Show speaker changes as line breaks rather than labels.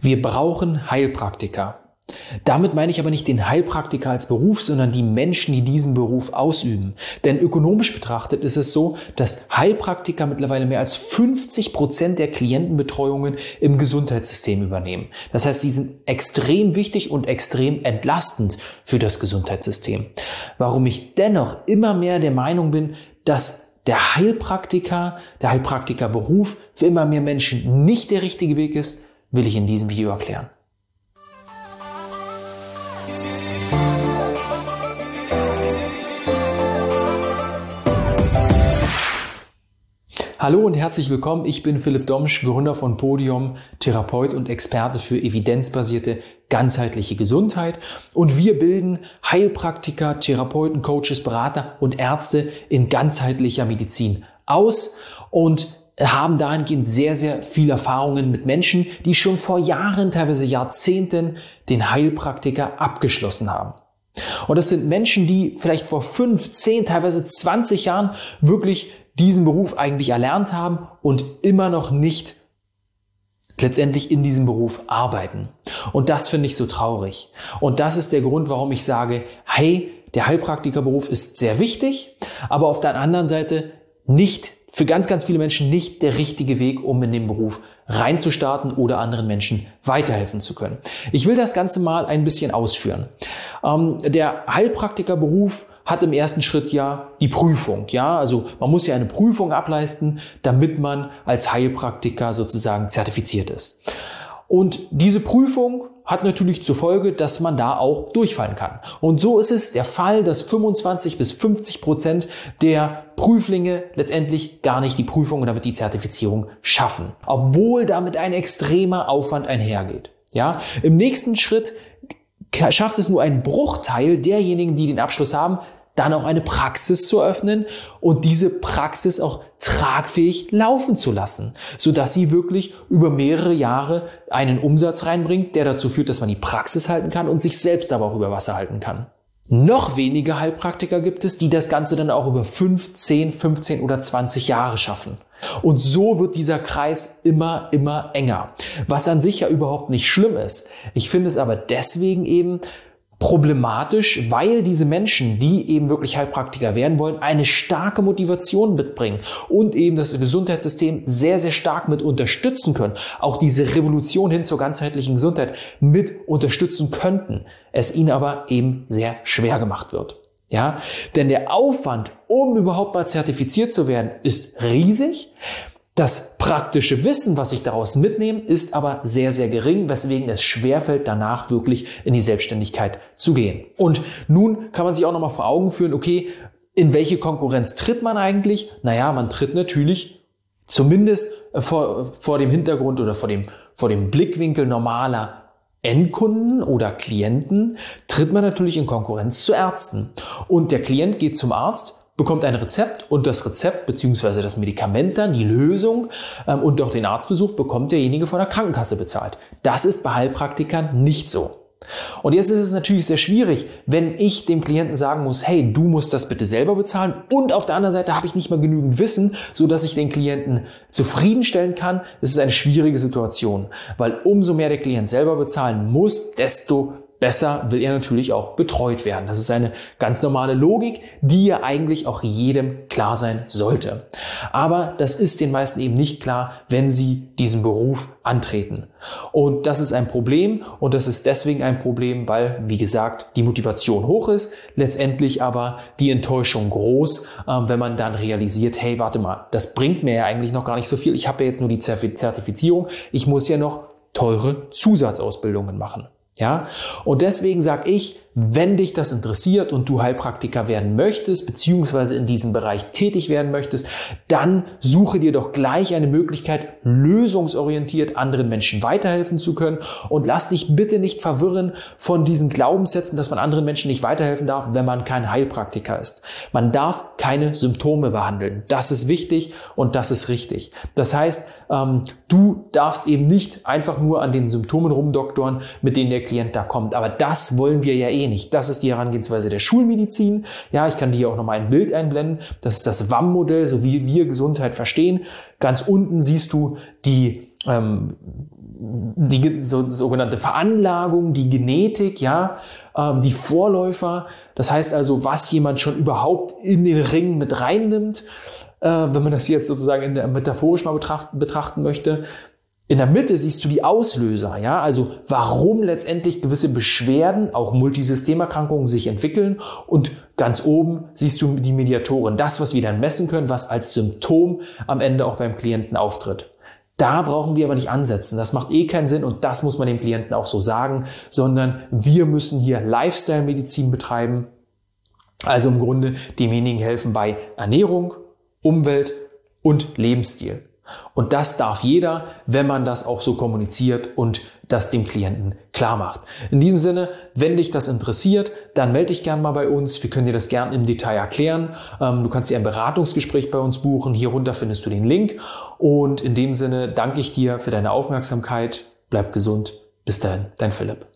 Wir brauchen Heilpraktiker. Damit meine ich aber nicht den Heilpraktiker als Beruf, sondern die Menschen, die diesen Beruf ausüben. Denn ökonomisch betrachtet ist es so, dass Heilpraktiker mittlerweile mehr als 50% der Klientenbetreuungen im Gesundheitssystem übernehmen. Das heißt, sie sind extrem wichtig und extrem entlastend für das Gesundheitssystem. Warum ich dennoch immer mehr der Meinung bin, dass der Heilpraktikerberuf für immer mehr Menschen nicht der richtige Weg ist, will ich in diesem Video erklären. Hallo und herzlich willkommen, ich bin Philipp Domsch, Gründer von Podium, Therapeut und Experte für evidenzbasierte, ganzheitliche Gesundheit. Und wir bilden Heilpraktiker, Therapeuten, Coaches, Berater und Ärzte in ganzheitlicher Medizin aus und haben dahingehend sehr, sehr viel Erfahrungen mit Menschen, die schon vor Jahren, teilweise Jahrzehnten, den Heilpraktiker abgeschlossen haben. Und das sind Menschen, die vielleicht vor 5, 10, teilweise 20 Jahren wirklich diesen Beruf eigentlich erlernt haben und immer noch nicht letztendlich in diesem Beruf arbeiten. Und das finde ich so traurig. Und das ist der Grund, warum ich sage, hey, der Heilpraktikerberuf ist sehr wichtig, aber auf der anderen Seite nicht, für ganz, ganz viele Menschen nicht der richtige Weg, um in den Beruf reinzustarten oder anderen Menschen weiterhelfen zu können. Ich will das Ganze mal ein bisschen ausführen. Der Heilpraktikerberuf hat im ersten Schritt ja die Prüfung. Ja, also man muss ja eine Prüfung ableisten, damit man als Heilpraktiker sozusagen zertifiziert ist. Und diese Prüfung hat natürlich zur Folge, dass man da auch durchfallen kann. Und so ist es der Fall, dass 25 bis 50% der Prüflinge letztendlich gar nicht die Prüfung und damit die Zertifizierung schaffen, obwohl damit ein extremer Aufwand einhergeht. Ja, im nächsten Schritt schafft es nur ein Bruchteil derjenigen, die den Abschluss haben, dann auch eine Praxis zu öffnen und diese Praxis auch tragfähig laufen zu lassen, sodass sie wirklich über mehrere Jahre einen Umsatz reinbringt, der dazu führt, dass man die Praxis halten kann und sich selbst aber auch über Wasser halten kann. Noch weniger Heilpraktiker gibt es, die das Ganze dann auch über 5, 10, 15 oder 20 Jahre schaffen. Und so wird dieser Kreis immer enger, was an sich ja überhaupt nicht schlimm ist. Ich finde es aber deswegen eben problematisch, weil diese Menschen, die eben wirklich Heilpraktiker werden wollen, eine starke Motivation mitbringen und eben das Gesundheitssystem sehr, sehr stark mit unterstützen können. Auch diese Revolution hin zur ganzheitlichen Gesundheit mit unterstützen könnten. Es ihnen aber eben sehr schwer gemacht wird. Ja, denn der Aufwand, um überhaupt mal zertifiziert zu werden, ist riesig. Das praktische Wissen, was ich daraus mitnehme, ist aber sehr, sehr gering, weswegen es schwerfällt, danach wirklich in die Selbstständigkeit zu gehen. Und nun kann man sich auch nochmal vor Augen führen, okay, in welche Konkurrenz tritt man eigentlich? Naja, man tritt natürlich zumindest vor dem Hintergrund oder vor dem Blickwinkel normaler Endkunden oder Klienten, tritt man natürlich in Konkurrenz zu Ärzten. Und der Klient geht zum Arzt, bekommt ein Rezept und das Rezept bzw. das Medikament dann, die Lösung und auch den Arztbesuch bekommt derjenige von der Krankenkasse bezahlt. Das ist bei Heilpraktikern nicht so. Und jetzt ist es natürlich sehr schwierig, wenn ich dem Klienten sagen muss, hey, du musst das bitte selber bezahlen und auf der anderen Seite habe ich nicht mal genügend Wissen, so dass ich den Klienten zufriedenstellen kann. Das ist eine schwierige Situation, weil umso mehr der Klient selber bezahlen muss, desto besser will er natürlich auch betreut werden. Das ist eine ganz normale Logik, die ja eigentlich auch jedem klar sein sollte. Aber das ist den meisten eben nicht klar, wenn sie diesen Beruf antreten. Und das ist ein Problem und das ist deswegen ein Problem, weil, wie gesagt, die Motivation hoch ist, letztendlich aber die Enttäuschung groß, wenn man dann realisiert, hey, warte mal, das bringt mir ja eigentlich noch gar nicht so viel. Ich habe ja jetzt nur die Zertifizierung, ich muss ja noch teure Zusatzausbildungen machen. Ja, und deswegen sage ich, wenn dich das interessiert und du Heilpraktiker werden möchtest, beziehungsweise in diesem Bereich tätig werden möchtest, dann suche dir doch gleich eine Möglichkeit, lösungsorientiert anderen Menschen weiterhelfen zu können und lass dich bitte nicht verwirren von diesen Glaubenssätzen, dass man anderen Menschen nicht weiterhelfen darf, wenn man kein Heilpraktiker ist. Man darf keine Symptome behandeln. Das ist wichtig und das ist richtig. Das heißt, du darfst eben nicht einfach nur an den Symptomen rumdoktoren, mit denen der Klient da kommt. Aber das wollen wir ja nicht. Das ist die Herangehensweise der Schulmedizin. Ja, ich kann dir auch nochmal ein Bild einblenden. Das ist das WAM-Modell, so wie wir Gesundheit verstehen. Ganz unten siehst du die die sogenannte Veranlagung, die Genetik, ja, die Vorläufer. Das heißt also, was jemand schon überhaupt in den Ring mit reinnimmt, wenn man das jetzt sozusagen in der metaphorisch mal betrachten möchte. In der Mitte siehst du die Auslöser, ja, also warum letztendlich gewisse Beschwerden, auch Multisystemerkrankungen sich entwickeln, und ganz oben siehst du die Mediatoren, das, was wir dann messen können, was als Symptom am Ende auch beim Klienten auftritt. Da brauchen wir aber nicht ansetzen, das macht keinen Sinn und das muss man dem Klienten auch so sagen, sondern wir müssen hier Lifestyle-Medizin betreiben, also im Grunde demjenigen helfen bei Ernährung, Umwelt und Lebensstil. Und das darf jeder, wenn man das auch so kommuniziert und das dem Klienten klar macht. In diesem Sinne, wenn dich das interessiert, dann melde dich gerne mal bei uns. Wir können dir das gerne im Detail erklären. Du kannst dir ein Beratungsgespräch bei uns buchen. Hier runter findest du den Link. Und in dem Sinne danke ich dir für deine Aufmerksamkeit. Bleib gesund. Bis dahin, dein Philipp.